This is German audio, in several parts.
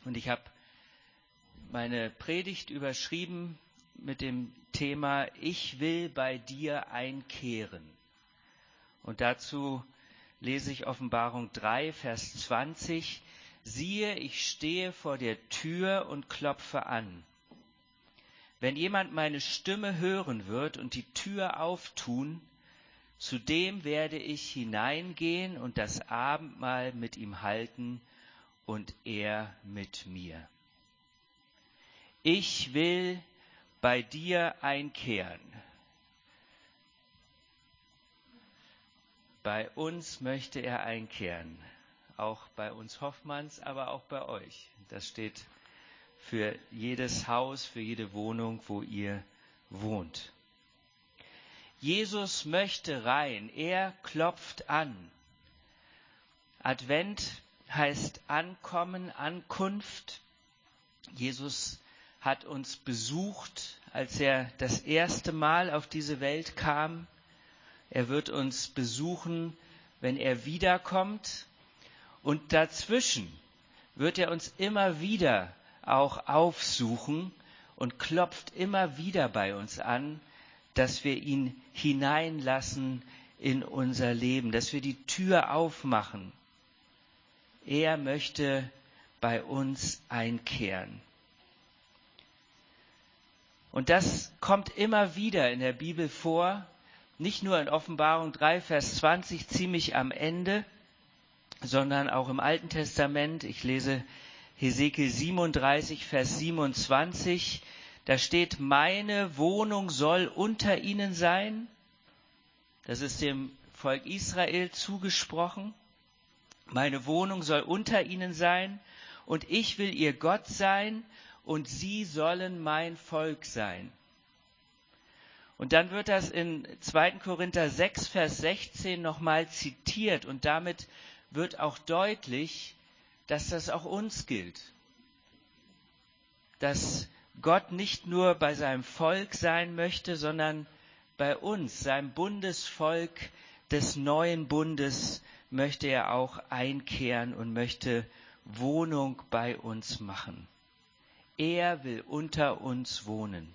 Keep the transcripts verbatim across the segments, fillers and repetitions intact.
Und ich habe meine Predigt überschrieben mit dem Thema Ich will bei dir einkehren. Und dazu lese ich Offenbarung drei, Vers zwanzig. Siehe, ich stehe vor der Tür und klopfe an. Wenn jemand meine Stimme hören wird und die Tür auftun, zu dem werde ich hineingehen und das Abendmahl mit ihm halten und er mit mir. Ich will bei dir einkehren. Bei uns möchte er einkehren. Auch bei uns Hoffmanns, aber auch bei euch. Das steht für jedes Haus, für jede Wohnung, wo ihr wohnt. Jesus möchte rein. Er klopft an. Advent heißt Ankommen, Ankunft. Jesus hat uns besucht, als er das erste Mal auf diese Welt kam. Er wird uns besuchen, wenn er wiederkommt. Und dazwischen wird er uns immer wieder auch aufsuchen und klopft immer wieder bei uns an, dass wir ihn hineinlassen in unser Leben, dass wir die Tür aufmachen. Er möchte bei uns einkehren. Und das kommt immer wieder in der Bibel vor, nicht nur in Offenbarung drei, Vers zwanzig, ziemlich am Ende, sondern auch im Alten Testament. Ich lese Hesekiel siebenunddreißig, Vers siebenundzwanzig. Da steht, meine Wohnung soll unter ihnen sein. Das ist dem Volk Israel zugesprochen. Meine Wohnung soll unter ihnen sein und ich will ihr Gott sein und sie sollen mein Volk sein. Und dann wird das in zweiter Korinther sechs, Vers sechzehn nochmal zitiert und damit wird auch deutlich, dass das auch uns gilt. Dass Gott nicht nur bei seinem Volk sein möchte, sondern bei uns, seinem Bundesvolk des neuen Bundes, möchte er auch einkehren und möchte Wohnung bei uns machen. Er will unter uns wohnen.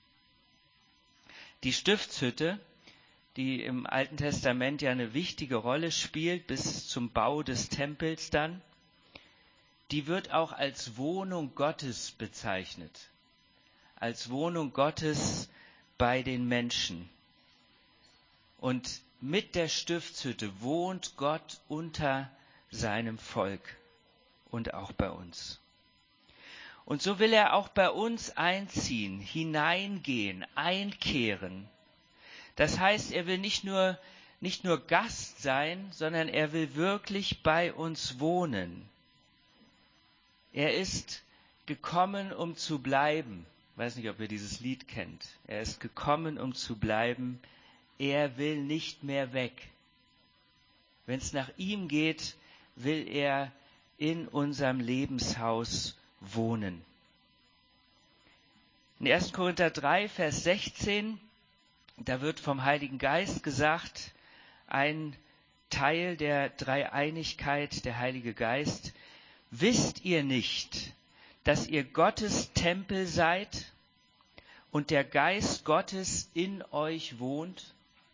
Die Stiftshütte, die im Alten Testament ja eine wichtige Rolle spielt, bis zum Bau des Tempels dann, die wird auch als Wohnung Gottes bezeichnet. Als Wohnung Gottes bei den Menschen. Und mit der Stiftshütte wohnt Gott unter seinem Volk und auch bei uns. Und so will er auch bei uns einziehen, hineingehen, einkehren. Das heißt, er will nicht nur, nicht nur Gast sein, sondern er will wirklich bei uns wohnen. Er ist gekommen, um zu bleiben. Ich weiß nicht, ob ihr dieses Lied kennt. Er ist gekommen, um zu bleiben. Er will nicht mehr weg. Wenn es nach ihm geht, will er in unserem Lebenshaus wohnen. In erster Korinther drei, Vers sechzehn, da wird vom Heiligen Geist gesagt, ein Teil der Dreieinigkeit, der Heilige Geist, wisst ihr nicht, dass ihr Gottes Tempel seid und der Geist Gottes in euch wohnt?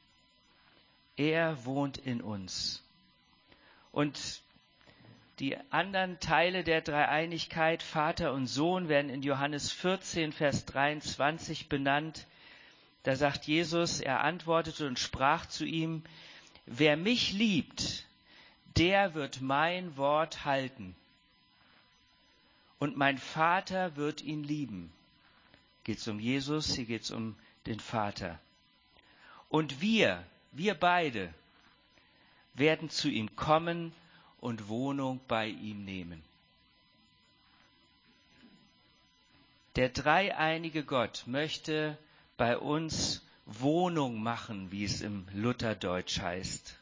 Er wohnt in uns. Und die anderen Teile der Dreieinigkeit, Vater und Sohn, werden in Johannes vierzehn, Vers dreiundzwanzig benannt. Da sagt Jesus, er antwortete und sprach zu ihm, wer mich liebt, der wird mein Wort halten. Und mein Vater wird ihn lieben. Geht es um Jesus, hier geht es um den Vater. Und wir, wir beide, werden zu ihm kommen und Wohnung bei ihm nehmen. Der dreieinige Gott möchte bei uns Wohnung machen, wie es im Lutherdeutsch heißt.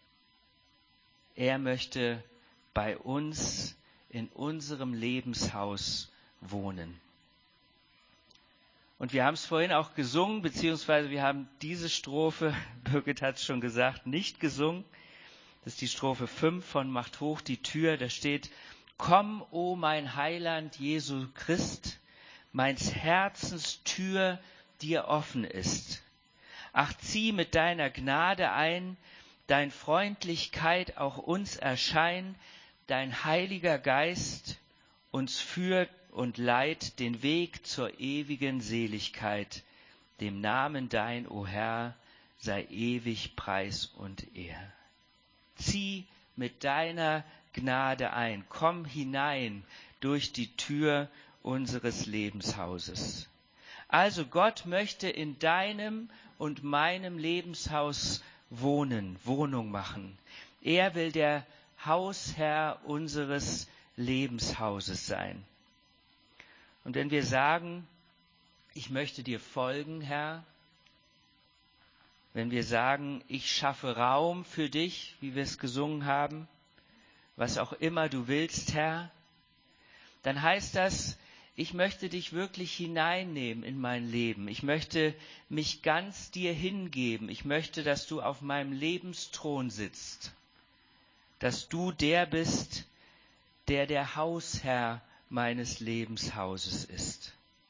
Er möchte bei uns in unserem Lebenshaus wohnen. Und wir haben es vorhin auch gesungen, beziehungsweise wir haben diese Strophe, Birgit hat es schon gesagt, nicht gesungen. Das ist die Strophe fünf von Macht hoch die Tür. Da steht, Komm, o mein Heiland Jesu Christ, meins Herzens Tür dir offen ist. Ach, zieh mit deiner Gnade ein, dein Freundlichkeit auch uns erschein, dein Heiliger Geist uns führt und leiht den Weg zur ewigen Seligkeit. Dem Namen dein, o Herr, sei ewig Preis und Ehr. Zieh mit deiner Gnade ein, komm hinein durch die Tür unseres Lebenshauses. Also Gott möchte in deinem und meinem Lebenshaus wohnen, Wohnung machen. Er will der Hausherr unseres Lebenshauses sein. Und wenn wir sagen, ich möchte dir folgen, Herr, wenn wir sagen, ich schaffe Raum für dich, wie wir es gesungen haben, was auch immer du willst, Herr, dann heißt das, ich möchte dich wirklich hineinnehmen in mein Leben. Ich möchte mich ganz dir hingeben. Ich möchte, dass du auf meinem Lebensthron sitzt. Dass du der bist, der der Hausherr meines Lebenshauses ist.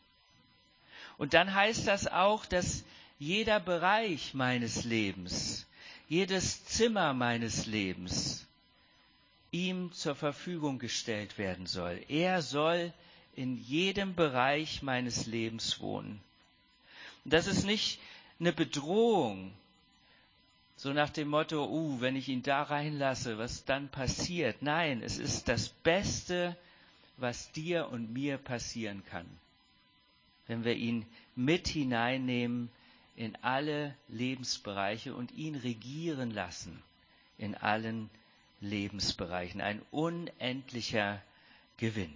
Und dann heißt das auch, dass jeder Bereich meines Lebens, jedes Zimmer meines Lebens ihm zur Verfügung gestellt werden soll. Er soll in jedem Bereich meines Lebens wohnen. Und das ist nicht eine Bedrohung, so nach dem Motto, uh, wenn ich ihn da reinlasse, was dann passiert. Nein, es ist das Beste, was dir und mir passieren kann, wenn wir ihn mit hineinnehmen in alle Lebensbereiche und ihn regieren lassen in allen Lebensbereichen. Ein unendlicher Gewinn.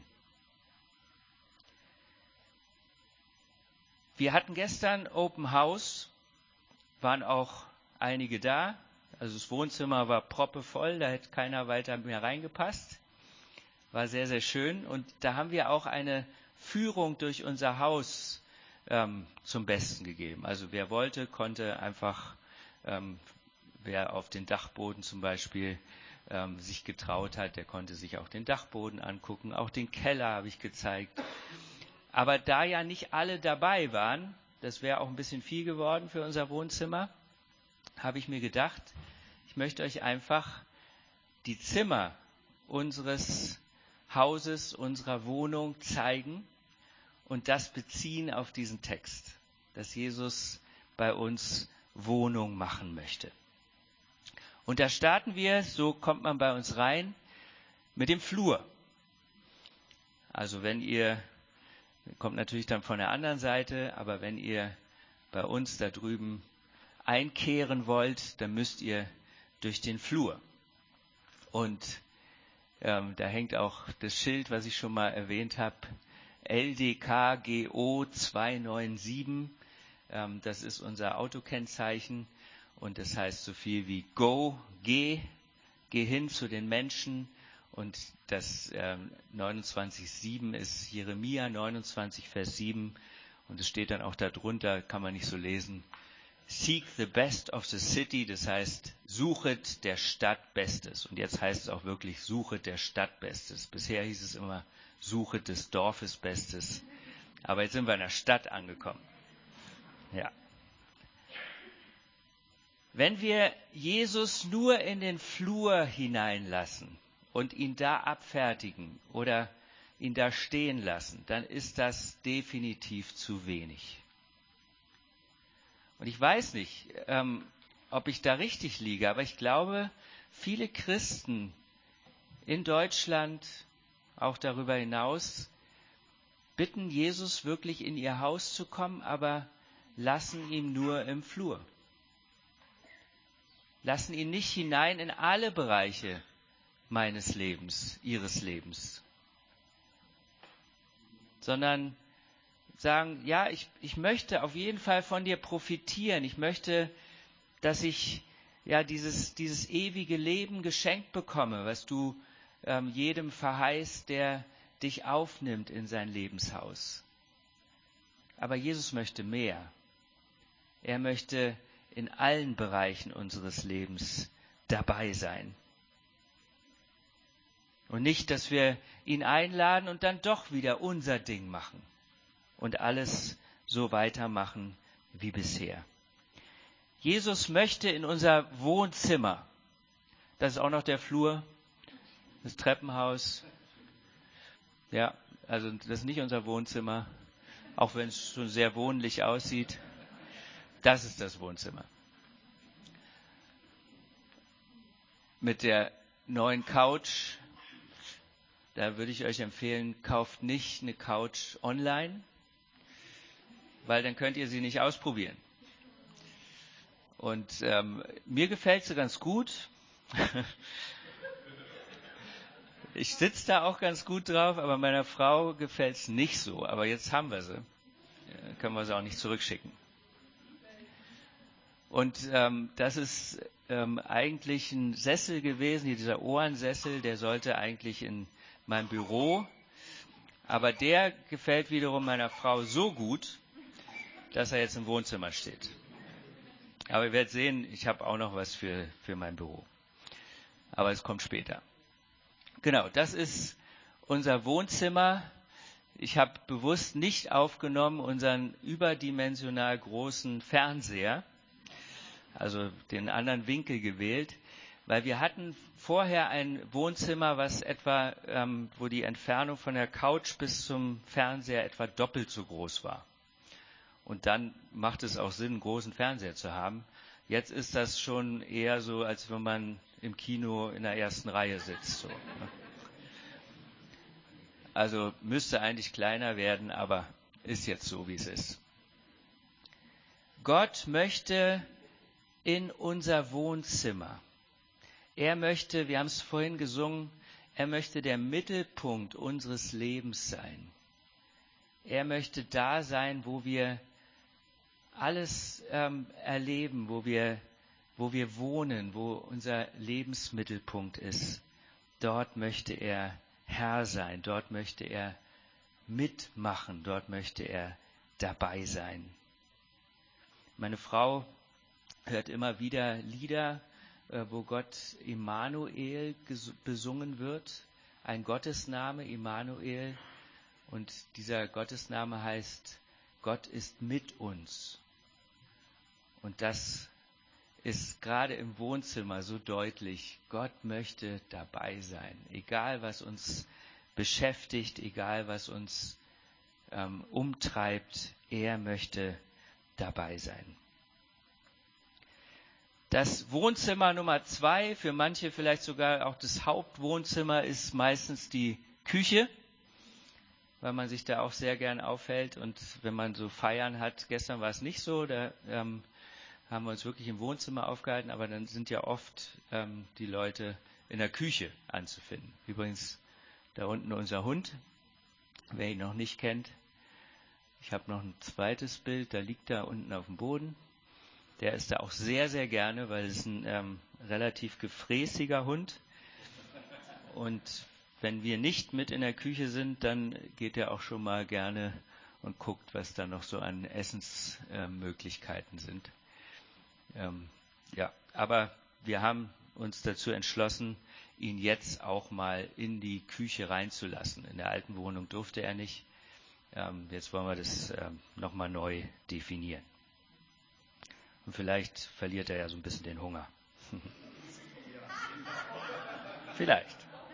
Wir hatten gestern Open House, waren auch einige da. Also das Wohnzimmer war proppevoll, da hätte keiner weiter mehr reingepasst. War sehr, sehr schön. Und da haben wir auch eine Führung durch unser Haus ähm, zum Besten gegeben. Also wer wollte, konnte einfach, ähm, wer auf den Dachboden zum Beispiel ähm, sich getraut hat, der konnte sich auch den Dachboden angucken. Auch den Keller habe ich gezeigt. Aber da ja nicht alle dabei waren, das wäre auch ein bisschen viel geworden für unser Wohnzimmer, habe ich mir gedacht, ich möchte euch einfach die Zimmer unseres Hauses, unserer Wohnung zeigen und das beziehen auf diesen Text, dass Jesus bei uns Wohnung machen möchte. Und da starten wir, so kommt man bei uns rein, mit dem Flur. Also wenn ihr, kommt natürlich dann von der anderen Seite, aber wenn ihr bei uns da drüben einkehren wollt, dann müsst ihr durch den Flur. Und ähm, da hängt auch das Schild, was ich schon mal erwähnt habe, L D K G O zwei neun sieben. Ähm, das ist unser Autokennzeichen und das heißt so viel wie Go, geh, geh hin zu den Menschen. Und das ähm, neunundzwanzig sieben ist Jeremia neunundzwanzig, Vers sieben. Und es steht dann auch darunter, kann man nicht so lesen, Seek the best of the city, das heißt, suchet der Stadt Bestes. Und jetzt heißt es auch wirklich, suchet der Stadt Bestes. Bisher hieß es immer, suchet des Dorfes Bestes. Aber jetzt sind wir in der Stadt angekommen. Ja. Wenn wir Jesus nur in den Flur hineinlassen und ihn da abfertigen oder ihn da stehen lassen, dann ist das definitiv zu wenig. Und ich weiß nicht, ähm, ob ich da richtig liege, aber ich glaube, viele Christen in Deutschland, auch darüber hinaus, bitten Jesus wirklich in ihr Haus zu kommen, aber lassen ihn nur im Flur. Lassen ihn nicht hinein in alle Bereiche meines Lebens, ihres Lebens, sondern sagen, ja, ich, ich möchte auf jeden Fall von dir profitieren. Ich möchte, dass ich ja dieses, dieses ewige Leben geschenkt bekomme, was du ähm, jedem verheißt, der dich aufnimmt in sein Lebenshaus. Aber Jesus möchte mehr. Er möchte in allen Bereichen unseres Lebens dabei sein. Und nicht, dass wir ihn einladen und dann doch wieder unser Ding machen und alles so weitermachen wie bisher. Jesus möchte in unser Wohnzimmer, das ist auch noch der Flur, das Treppenhaus, ja, also das ist nicht unser Wohnzimmer, auch wenn es schon sehr wohnlich aussieht, das ist das Wohnzimmer. Mit der neuen Couch, da würde ich euch empfehlen, kauft nicht eine Couch online, weil dann könnt ihr sie nicht ausprobieren. Und ähm, mir gefällt sie ganz gut. Ich sitze da auch ganz gut drauf, aber meiner Frau gefällt es nicht so. Aber jetzt haben wir sie. Dann können wir sie auch nicht zurückschicken. Und ähm, das ist ähm, eigentlich ein Sessel gewesen, dieser Ohrensessel, der sollte eigentlich in meinem Büro. Aber der gefällt wiederum meiner Frau so gut, dass er jetzt im Wohnzimmer steht. Aber ihr werdet sehen, ich habe auch noch was für, für mein Büro. Aber es kommt später. Genau, das ist unser Wohnzimmer. Ich habe bewusst nicht aufgenommen unseren überdimensional großen Fernseher, also den anderen Winkel gewählt, weil wir hatten vorher ein Wohnzimmer, was etwa, ähm, wo die Entfernung von der Couch bis zum Fernseher etwa doppelt so groß war. Und dann macht es auch Sinn, einen großen Fernseher zu haben. Jetzt ist das schon eher so, als wenn man im Kino in der ersten Reihe sitzt. So, ne? Also müsste eigentlich kleiner werden, aber ist jetzt so, wie es ist. Gott möchte in unser Wohnzimmer. Er möchte, wir haben es vorhin gesungen, er möchte der Mittelpunkt unseres Lebens sein. Er möchte da sein, wo wir alles ähm, erleben, wo wir, wo wir wohnen, wo unser Lebensmittelpunkt ist. Dort möchte er Herr sein, dort möchte er mitmachen, dort möchte er dabei sein. Meine Frau hört immer wieder Lieder, äh, wo Gott Immanuel ges- besungen wird, ein Gottesname, Immanuel. Und dieser Gottesname heißt, Gott ist mit uns. Und das ist gerade im Wohnzimmer so deutlich. Gott möchte dabei sein. Egal, was uns beschäftigt, egal, was uns ähm, umtreibt, er möchte dabei sein. Das Wohnzimmer Nummer zwei, für manche vielleicht sogar auch das Hauptwohnzimmer, ist meistens die Küche, weil man sich da auch sehr gern aufhält. Und wenn man so Feiern hat, gestern war es nicht so, da ähm, haben wir uns wirklich im Wohnzimmer aufgehalten, aber dann sind ja oft ähm, die Leute in der Küche anzufinden. Übrigens da unten unser Hund, wer ihn noch nicht kennt. Ich habe noch ein zweites Bild, da liegt er unten auf dem Boden. Der ist da auch sehr, sehr gerne, weil es ein ähm, relativ gefräßiger Hund. Und wenn wir nicht mit in der Küche sind, dann geht er auch schon mal gerne und guckt, was da noch so an Essensmöglichkeiten äh, sind. Ähm, ja, aber wir haben uns dazu entschlossen, ihn jetzt auch mal in die Küche reinzulassen. In der alten Wohnung durfte er nicht. Ähm, jetzt wollen wir das ähm, nochmal neu definieren. Und vielleicht verliert er ja so ein bisschen den Hunger. Vielleicht.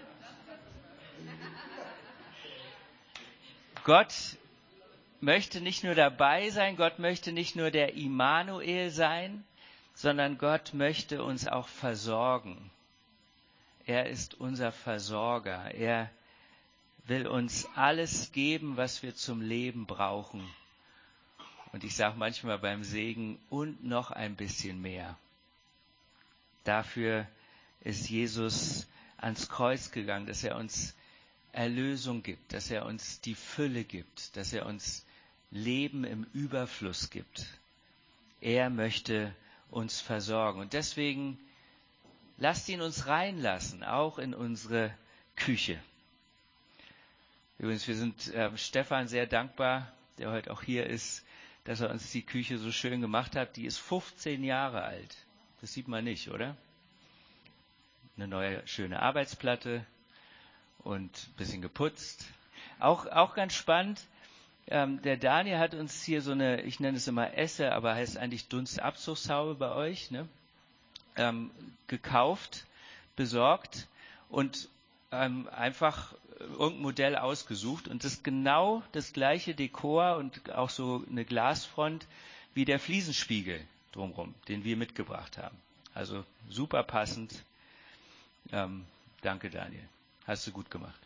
Gott möchte nicht nur dabei sein, Gott möchte nicht nur der Immanuel sein, sondern Gott möchte uns auch versorgen. Er ist unser Versorger. Er will uns alles geben, was wir zum Leben brauchen. Und ich sage manchmal beim Segen, und noch ein bisschen mehr. Dafür ist Jesus ans Kreuz gegangen, dass er uns Erlösung gibt, dass er uns die Fülle gibt, dass er uns Leben im Überfluss gibt. Er möchte uns versorgen. Und deswegen lasst ihn uns reinlassen, auch in unsere Küche. Übrigens, wir sind äh, Stefan sehr dankbar, der heute auch hier ist, dass er uns die Küche so schön gemacht hat. Die ist fünfzehn Jahre alt. Das sieht man nicht, oder? Eine neue, schöne Arbeitsplatte. und ein bisschen geputzt. Auch, auch ganz spannend, ähm, der Daniel hat uns hier so eine, ich nenne es immer Esse, aber heißt eigentlich Dunstabzugshaube bei euch, ne? ähm, gekauft, besorgt und ähm, einfach irgendein Modell ausgesucht. Und das ist genau das gleiche Dekor und auch so eine Glasfront wie der Fliesenspiegel drumherum, den wir mitgebracht haben. Also super passend. Ähm, danke, Daniel. Hast du gut gemacht.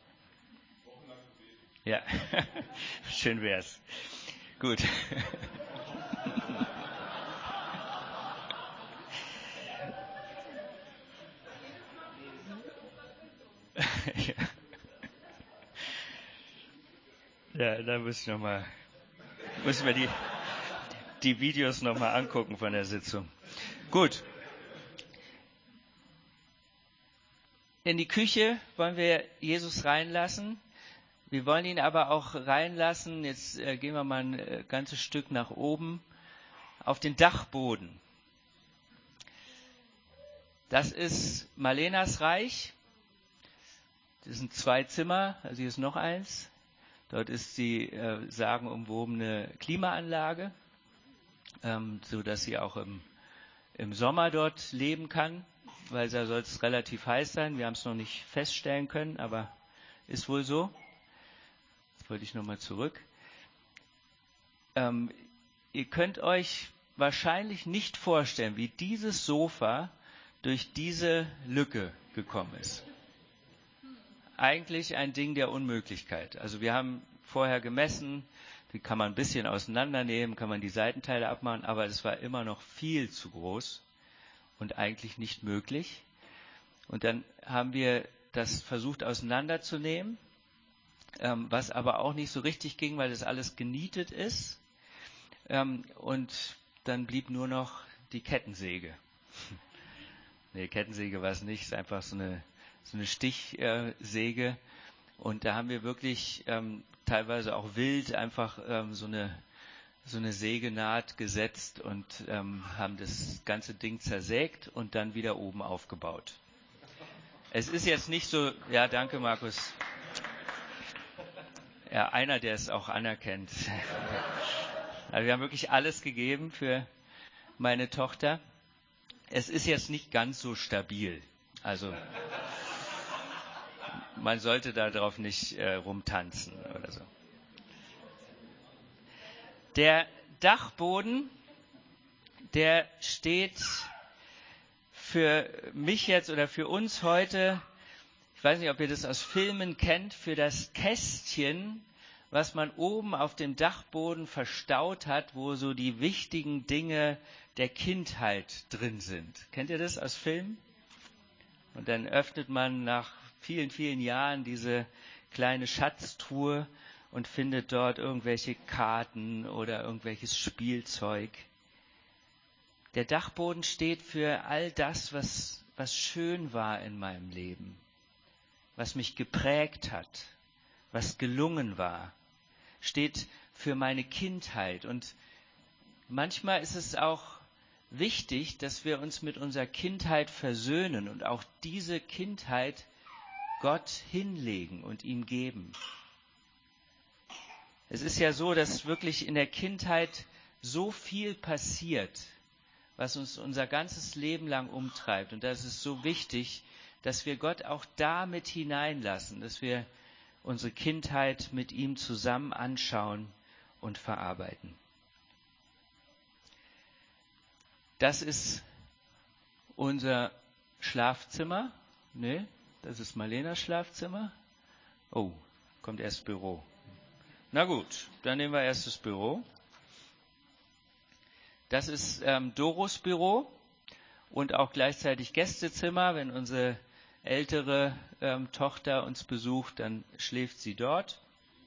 Ja, schön wär's. Gut. Ja, da müssen wir, noch mal, müssen wir die, die Videos nochmal angucken von der Sitzung. Gut. In die Küche wollen wir Jesus reinlassen. Wir wollen ihn aber auch reinlassen, jetzt äh, gehen wir mal ein äh, ganzes Stück nach oben, auf den Dachboden. Das ist Malenas Reich. Das sind zwei Zimmer, also hier ist noch eins. Dort ist die äh, sagenumwobene Klimaanlage, ähm, so dass sie auch im, im Sommer dort leben kann, weil da soll es relativ heiß sein. Wir haben es noch nicht feststellen können, aber ist wohl so. Jetzt wollte ich nochmal zurück. Ähm, ihr könnt euch wahrscheinlich nicht vorstellen, wie dieses Sofa durch diese Lücke gekommen ist. Eigentlich ein Ding der Unmöglichkeit. Also wir haben vorher gemessen, die kann man ein bisschen auseinandernehmen, kann man die Seitenteile abmachen, aber es war immer noch viel zu groß und eigentlich nicht möglich. Und dann haben wir das versucht auseinanderzunehmen, ähm, was aber auch nicht so richtig ging, weil das alles genietet ist. Ähm, und dann blieb nur noch die Kettensäge. Nee, Kettensäge war es nicht, es ist einfach so eine, so eine Stichsäge. Und da haben wir wirklich ähm, teilweise auch wild einfach ähm, so eine so eine Sägenaht gesetzt und ähm, haben das ganze Ding zersägt und dann wieder oben aufgebaut. Es ist jetzt nicht so, ja, danke Markus. Ja, einer, der es auch anerkennt. Also wir haben wirklich alles gegeben für meine Tochter. Es ist jetzt nicht ganz so stabil. Also man sollte darauf nicht äh, rumtanzen oder so. Der Dachboden, der steht für mich jetzt oder für uns heute, ich weiß nicht, ob ihr das aus Filmen kennt, für das Kästchen, was man oben auf dem Dachboden verstaut hat, wo so die wichtigen Dinge der Kindheit drin sind. Kennt ihr das aus Filmen? Und dann öffnet man nach vielen, vielen Jahren diese kleine Schatztruhe und findet dort irgendwelche Karten oder irgendwelches Spielzeug. Der Dachboden steht für all das, was, was schön war in meinem Leben, was mich geprägt hat, was gelungen war, steht für meine Kindheit. Und manchmal ist es auch wichtig, dass wir uns mit unserer Kindheit versöhnen und auch diese Kindheit Gott hinlegen und ihm geben. Es ist ja so, dass wirklich in der Kindheit so viel passiert, was uns unser ganzes Leben lang umtreibt. Und das ist so wichtig, dass wir Gott auch da mit hineinlassen, dass wir unsere Kindheit mit ihm zusammen anschauen und verarbeiten. Das ist unser Schlafzimmer. Nee, das ist Malenas Schlafzimmer. Oh, kommt erst Büro. Na gut, dann nehmen wir erst das Büro. Das ist ähm, Doros Büro und auch gleichzeitig Gästezimmer. Wenn unsere ältere ähm, Tochter uns besucht, dann schläft sie dort.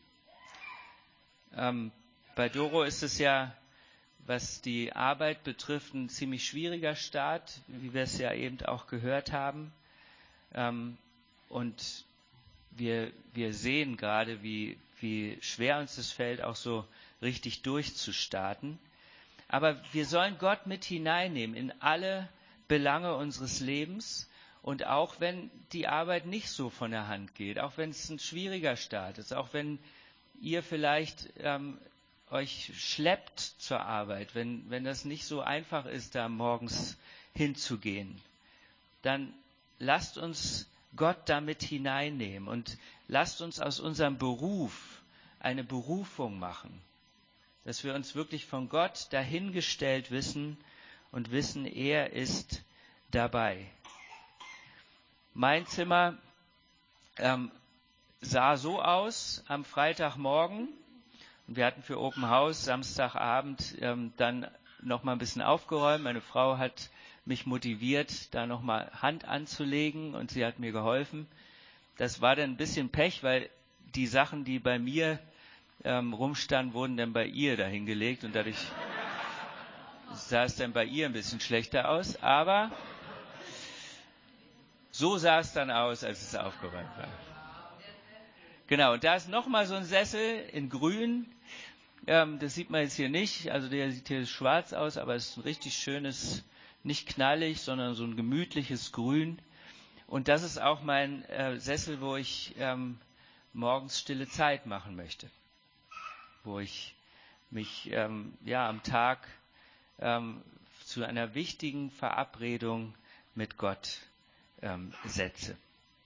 Ähm, bei Doro ist es ja, was die Arbeit betrifft, ein ziemlich schwieriger Start, wie wir es ja eben auch gehört haben. Ähm, und wir, wir sehen gerade, wie, wie schwer uns das fällt, auch so richtig durchzustarten. Aber wir sollen Gott mit hineinnehmen in alle Belange unseres Lebens Und auch wenn die Arbeit nicht so von der Hand geht, auch wenn es ein schwieriger Start ist, auch wenn ihr vielleicht ähm, euch schleppt zur Arbeit, wenn, wenn das nicht so einfach ist, da morgens hinzugehen, dann lasst uns Gott damit hineinnehmen und lasst uns aus unserem Beruf eine Berufung machen, dass wir uns wirklich von Gott dahingestellt wissen und wissen, er ist dabei. Mein Zimmer ähm, sah so aus am Freitagmorgen. Und wir hatten für Open House Samstagabend ähm, dann noch mal ein bisschen aufgeräumt. Meine Frau hat mich motiviert, da noch mal Hand anzulegen und sie hat mir geholfen. Das war dann ein bisschen Pech, weil die Sachen, die bei mir ähm, rumstanden, wurden dann bei ihr dahin gelegt und dadurch sah es dann bei ihr ein bisschen schlechter aus. Aber so sah es dann aus, als es aufgeräumt war. Genau, und da ist nochmal so ein Sessel in grün. Ähm, das sieht man jetzt hier nicht. Also der sieht hier schwarz aus, aber es ist ein richtig schönes, nicht knallig, sondern so ein gemütliches Grün. Und das ist auch mein äh, Sessel, wo ich ähm, morgens stille Zeit machen möchte. Wo ich mich ähm, ja, am Tag ähm, zu einer wichtigen Verabredung mit Gott ähm, setze.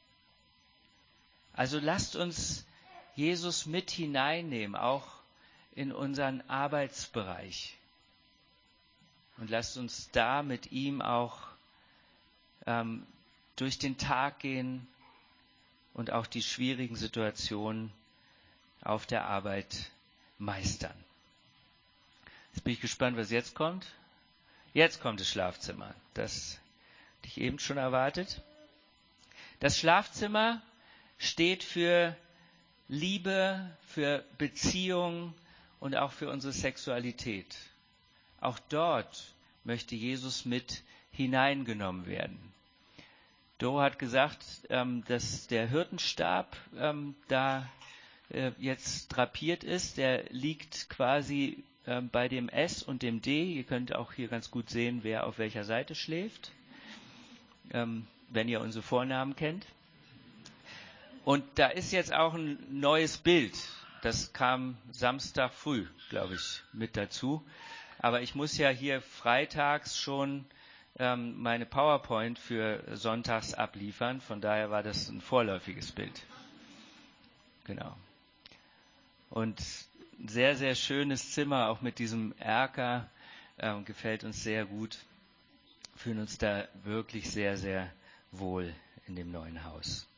Also lasst uns Jesus mit hineinnehmen, auch in unseren Arbeitsbereich. Und lasst uns da mit ihm auch ähm, durch den Tag gehen und auch die schwierigen Situationen auf der Arbeit meistern. Jetzt bin ich gespannt, was jetzt kommt. Jetzt kommt das Schlafzimmer. Das hatte ich eben schon erwartet. Das Schlafzimmer steht für Liebe, für Beziehung und auch für unsere Sexualität. Auch dort möchte Jesus mit hineingenommen werden. Doro hat gesagt, ähm, dass der Hirtenstab ähm, da äh, jetzt drapiert ist. Der liegt quasi äh, bei dem S und dem D. Ihr könnt auch hier ganz gut sehen, wer auf welcher Seite schläft, ähm, wenn ihr unsere Vornamen kennt. Und da ist jetzt auch ein neues Bild. Das kam Samstag früh, glaube ich, mit dazu. Aber ich muss ja hier freitags schon ähm, meine PowerPoint für sonntags abliefern. Von daher war das ein vorläufiges Bild. Genau. Und ein sehr, sehr schönes Zimmer, auch mit diesem Erker, ähm, gefällt uns sehr gut. Fühlen uns da wirklich sehr, sehr wohl in dem neuen Haus.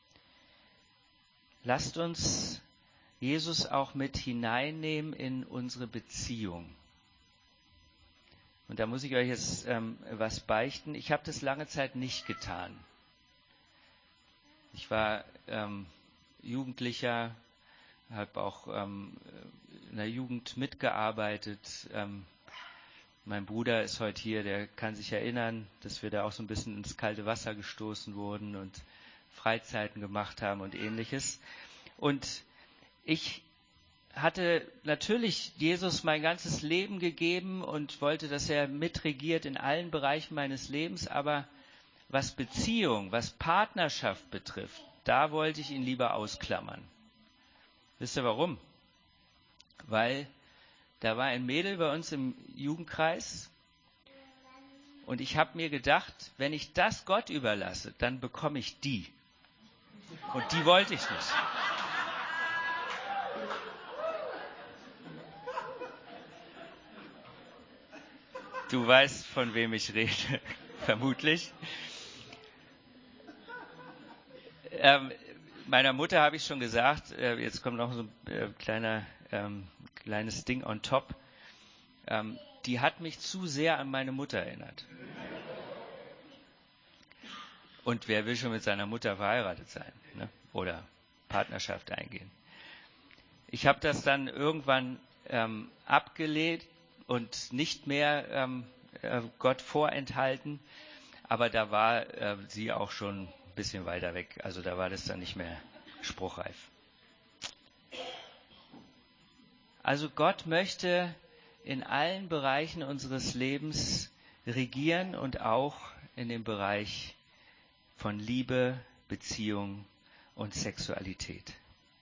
Lasst uns Jesus auch mit hineinnehmen in unsere Beziehung. Und da muss ich euch jetzt ähm, was beichten. Ich habe das lange Zeit nicht getan. Ich war ähm, Jugendlicher, habe auch ähm, in der Jugend mitgearbeitet. Ähm, mein Bruder ist heute hier, der kann sich erinnern, dass wir da auch so ein bisschen ins kalte Wasser gestoßen wurden und Freizeiten gemacht haben und Ähnliches. Und ich hatte natürlich Jesus mein ganzes Leben gegeben und wollte, dass er mitregiert in allen Bereichen meines Lebens, aber was Beziehung, was Partnerschaft betrifft, da wollte ich ihn lieber ausklammern. Wisst ihr warum? Weil da war ein Mädel bei uns im Jugendkreis und ich habe mir gedacht, wenn ich das Gott überlasse, dann bekomme ich die. Und die wollte ich nicht. Du weißt, von wem ich rede, vermutlich. Ähm, meiner Mutter habe ich schon gesagt, äh, jetzt kommt noch so ein äh, kleiner, ähm, kleines Ding on top. Ähm, die hat mich zu sehr an meine Mutter erinnert. Und wer will schon mit seiner Mutter verheiratet sein, ne? Oder Partnerschaft eingehen? Ich habe das dann irgendwann ähm, abgelehnt und nicht mehr ähm, äh, Gott vorenthalten, aber da war äh, sie auch schon ein bisschen weiter weg, also da war das dann nicht mehr spruchreif. Also Gott möchte in allen Bereichen unseres Lebens regieren und auch in dem Bereich von Liebe, Beziehung und Sexualität.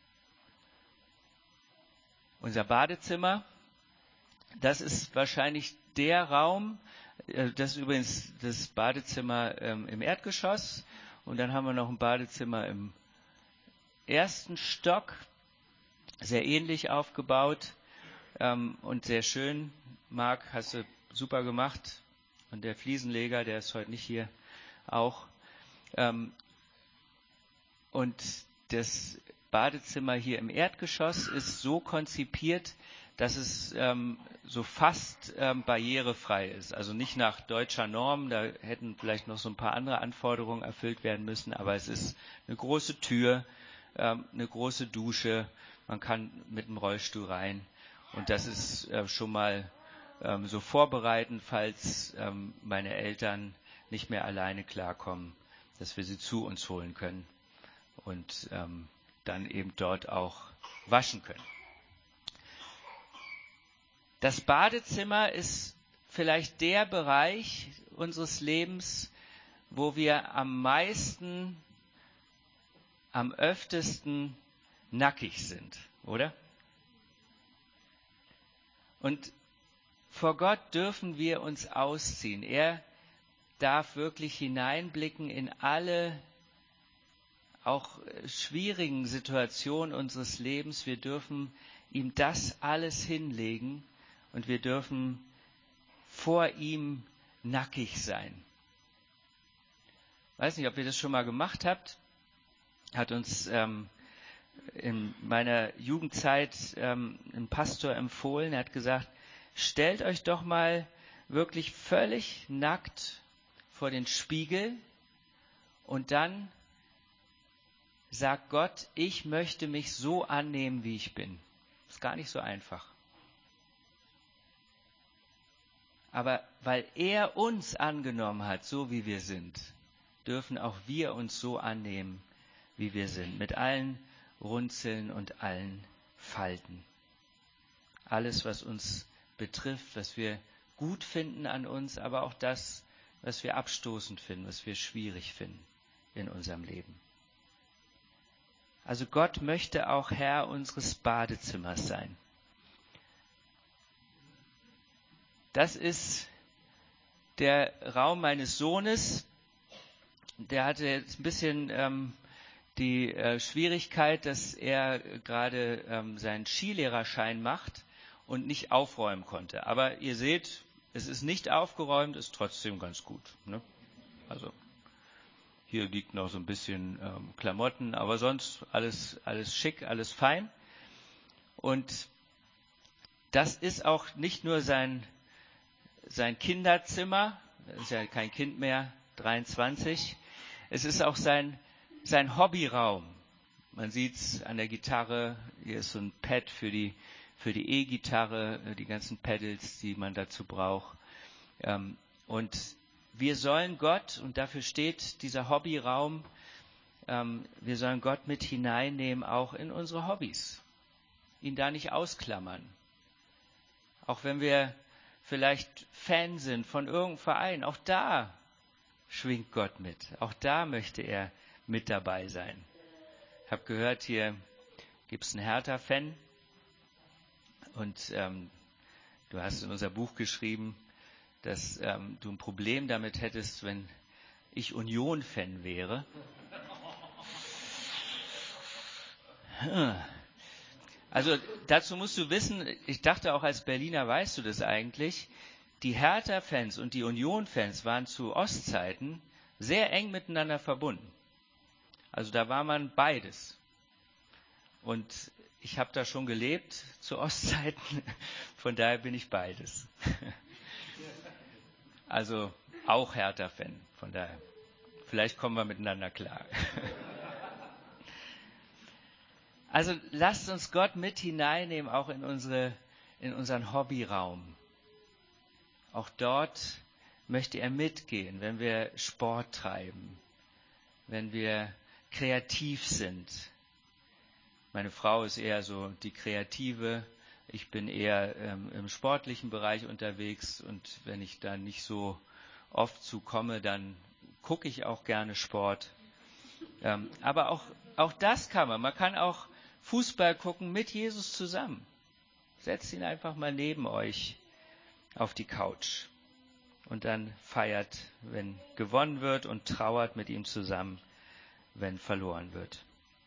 Unser Badezimmer, das ist wahrscheinlich der Raum, das ist übrigens das Badezimmer ähm, im Erdgeschoss, und dann haben wir noch ein Badezimmer im ersten Stock, sehr ähnlich aufgebaut ähm, und sehr schön. Marc, hast du super gemacht, und der Fliesenleger, der ist heute nicht hier, auch. Ähm, und das Badezimmer hier im Erdgeschoss ist so konzipiert, dass es ähm, so fast ähm, barrierefrei ist. Also nicht nach deutscher Norm, da hätten vielleicht noch so ein paar andere Anforderungen erfüllt werden müssen, aber es ist eine große Tür, ähm, eine große Dusche, man kann mit dem Rollstuhl rein, und das ist äh, schon mal ähm, so vorbereitend, falls ähm, meine Eltern nicht mehr alleine klarkommen, dass wir sie zu uns holen können und ähm, dann eben dort auch waschen können. Das Badezimmer ist vielleicht der Bereich unseres Lebens, wo wir am meisten, am öftesten nackig sind, oder? Und vor Gott dürfen wir uns ausziehen. Er darf wirklich hineinblicken in alle auch schwierigen Situationen unseres Lebens. Wir dürfen ihm das alles hinlegen. Und wir dürfen vor ihm nackig sein. Ich weiß nicht, ob ihr das schon mal gemacht habt. Hat uns ähm, in meiner Jugendzeit ähm, ein Pastor empfohlen. Er hat gesagt, stellt euch doch mal wirklich völlig nackt vor den Spiegel und dann sagt Gott, ich möchte mich so annehmen, wie ich bin. Ist gar nicht so einfach. Aber weil er uns angenommen hat, so wie wir sind, dürfen auch wir uns so annehmen, wie wir sind. Mit allen Runzeln und allen Falten. Alles, was uns betrifft, was wir gut finden an uns, aber auch das, was wir abstoßend finden, was wir schwierig finden in unserem Leben. Also Gott möchte auch Herr unseres Badezimmers sein. Das ist der Raum meines Sohnes. Der hatte jetzt ein bisschen ähm, die äh, Schwierigkeit, dass er gerade ähm, seinen Skilehrerschein macht und nicht aufräumen konnte. Aber ihr seht, es ist nicht aufgeräumt, ist trotzdem ganz gut. Ne? Also hier liegt noch so ein bisschen ähm, Klamotten, aber sonst alles, alles schick, alles fein. Und das ist auch nicht nur sein sein Kinderzimmer, er ist ja kein Kind mehr, dreiundzwanzig. Es ist auch sein, sein Hobbyraum. Man sieht es an der Gitarre, hier ist so ein Pad für die, für die E-Gitarre, die ganzen Pedals, die man dazu braucht. Und wir sollen Gott, und dafür steht dieser Hobbyraum, wir sollen Gott mit hineinnehmen, auch in unsere Hobbys. Ihn da nicht ausklammern. Auch wenn wir vielleicht Fan sind von irgendeinem Verein, auch da schwingt Gott mit. Auch da möchte er mit dabei sein. Ich habe gehört, hier gibt es einen Hertha-Fan, und ähm, du hast in unser Buch geschrieben, dass ähm, du ein Problem damit hättest, wenn ich Union-Fan wäre. Also dazu musst du wissen, ich dachte auch als Berliner weißt du das eigentlich, die Hertha-Fans und die Union-Fans waren zu Ostzeiten sehr eng miteinander verbunden. Also da war man beides. Und ich habe da schon gelebt zu Ostzeiten, von daher bin ich beides. Also auch Hertha-Fan, von daher. Vielleicht kommen wir miteinander klar. Also lasst uns Gott mit hineinnehmen, auch in unsere, in unseren Hobbyraum. Auch dort möchte er mitgehen, wenn wir Sport treiben, wenn wir kreativ sind. Meine Frau ist eher so die Kreative, ich bin eher ähm, im sportlichen Bereich unterwegs, und wenn ich da nicht so oft zu komme, dann gucke ich auch gerne Sport. Ähm, aber auch, auch das kann man. Man kann auch Fußball gucken mit Jesus zusammen. Setzt ihn einfach mal neben euch auf die Couch. Und dann feiert, wenn gewonnen wird, und trauert mit ihm zusammen, wenn verloren wird.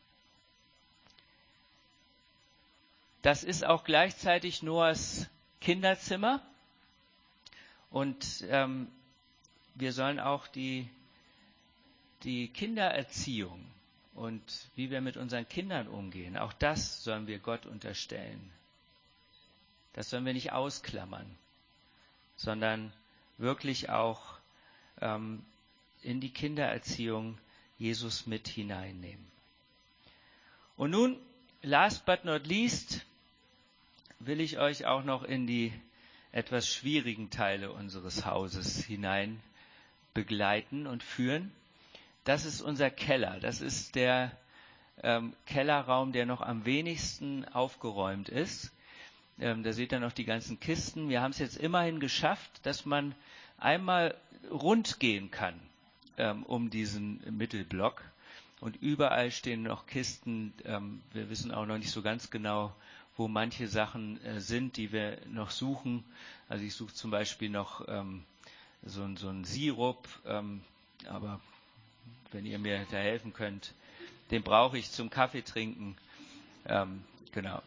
Das ist auch gleichzeitig Noahs Kinderzimmer. Und ähm, wir sollen auch die, die Kindererziehung und wie wir mit unseren Kindern umgehen, auch das sollen wir Gott unterstellen. Das sollen wir nicht ausklammern, sondern wirklich auch ähm, in die Kindererziehung Jesus mit hineinnehmen. Und nun, last but not least, will ich euch auch noch in die etwas schwierigen Teile unseres Hauses hinein begleiten und führen. Das ist unser Keller. Das ist der ähm, Kellerraum, der noch am wenigsten aufgeräumt ist. Ähm, da seht ihr noch die ganzen Kisten. Wir haben es jetzt immerhin geschafft, dass man einmal rund gehen kann ähm, um diesen Mittelblock. Und überall stehen noch Kisten. Ähm, wir wissen auch noch nicht so ganz genau, wo manche Sachen äh, sind, die wir noch suchen. Also ich suche zum Beispiel noch ähm, so, so einen Sirup, ähm, aber wenn ihr mir da helfen könnt, den brauche ich zum Kaffee trinken. Ähm, genau.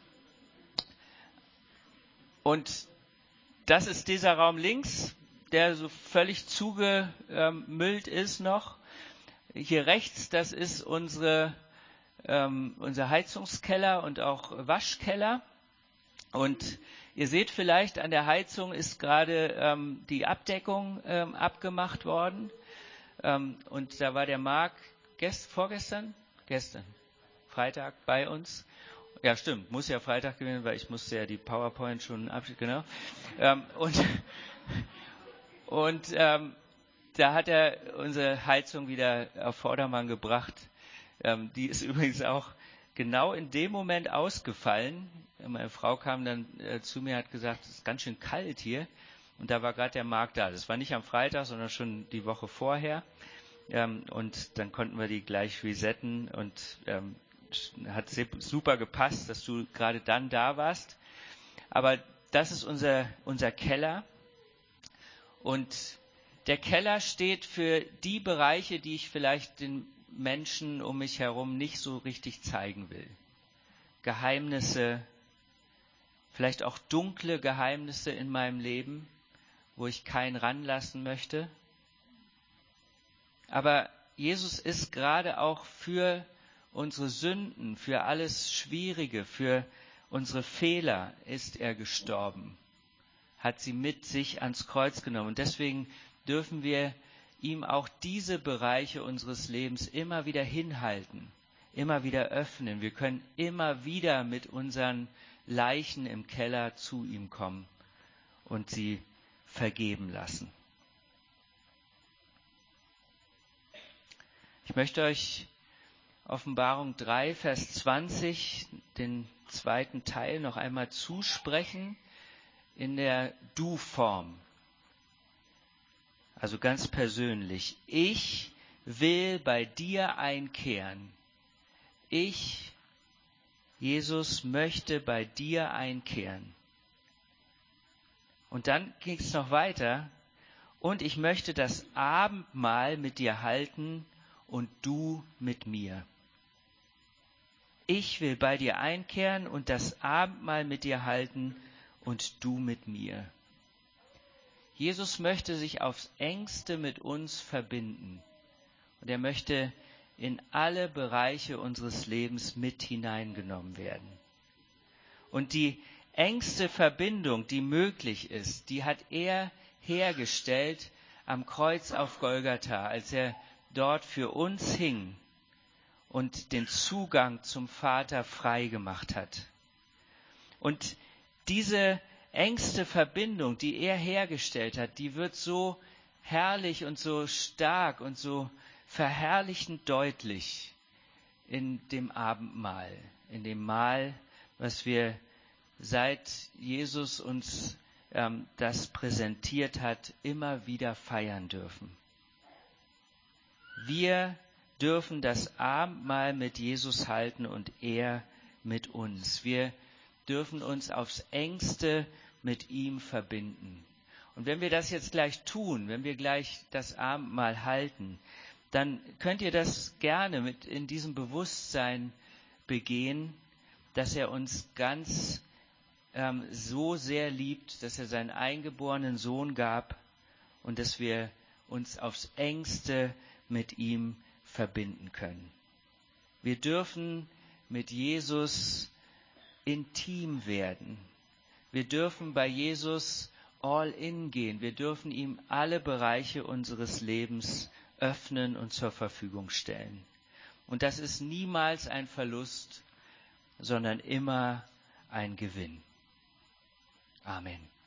Und das ist dieser Raum links, der so völlig zugemüllt ist noch. Hier rechts, das ist unsere, ähm, unser Heizungskeller und auch Waschkeller. Und ihr seht vielleicht, an der Heizung ist gerade ähm, die Abdeckung ähm, abgemacht worden. Ähm, und da war der Marc gest, vorgestern, gestern, Freitag bei uns. Ja, stimmt, muss ja Freitag gewesen, weil ich musste ja die PowerPoint schon abschicken, genau. Ähm, und und ähm, da hat er unsere Heizung wieder auf Vordermann gebracht. Ähm, die ist übrigens auch genau in dem Moment ausgefallen. Meine Frau kam dann äh, zu mir und hat gesagt, es ist ganz schön kalt hier. Und da war gerade der Marc da. Das war nicht am Freitag, sondern schon die Woche vorher. Ähm, und dann konnten wir die gleich resetten und ähm, hat super gepasst, dass du gerade dann da warst. Aber das ist unser, unser Keller. Und der Keller steht für die Bereiche, die ich vielleicht den Menschen um mich herum nicht so richtig zeigen will. Geheimnisse, vielleicht auch dunkle Geheimnisse in meinem Leben, wo ich keinen ranlassen möchte. Aber Jesus ist gerade auch für unsere Sünden, für alles Schwierige, für unsere Fehler ist er gestorben, hat sie mit sich ans Kreuz genommen. Und deswegen dürfen wir ihm auch diese Bereiche unseres Lebens immer wieder hinhalten, immer wieder öffnen. Wir können immer wieder mit unseren Leichen im Keller zu ihm kommen und sie vergeben lassen. Ich möchte euch Offenbarung drei, Vers zwanzig, den zweiten Teil, noch einmal zusprechen in der Du-Form. Also ganz persönlich. Ich will bei dir einkehren. Ich, Jesus, möchte bei dir einkehren. Und dann ging es noch weiter. Und ich möchte das Abendmahl mit dir halten und du mit mir. Ich will bei dir einkehren und das Abendmahl mit dir halten und du mit mir. Jesus möchte sich aufs Engste mit uns verbinden. Und er möchte in alle Bereiche unseres Lebens mit hineingenommen werden. Und die engste Verbindung, die möglich ist, die hat er hergestellt am Kreuz auf Golgatha, als er dort für uns hing und den Zugang zum Vater frei gemacht hat. Und diese engste Verbindung, die er hergestellt hat, die wird so herrlich und so stark und so verherrlichend deutlich in dem Abendmahl, in dem Mahl, was wir seit Jesus uns ähm, das präsentiert hat, immer wieder feiern dürfen. Wir dürfen das Abendmahl mit Jesus halten und er mit uns. Wir dürfen uns aufs Engste mit ihm verbinden. Und wenn wir das jetzt gleich tun, wenn wir gleich das Abendmahl halten, dann könnt ihr das gerne mit in diesem Bewusstsein begehen, dass er uns ganz ähm, so sehr liebt, dass er seinen eingeborenen Sohn gab und dass wir uns aufs Engste mit ihm verbinden können. Wir dürfen mit Jesus intim werden. Wir dürfen bei Jesus all in gehen. Wir dürfen ihm alle Bereiche unseres Lebens öffnen und zur Verfügung stellen. Und das ist niemals ein Verlust, sondern immer ein Gewinn. Amen.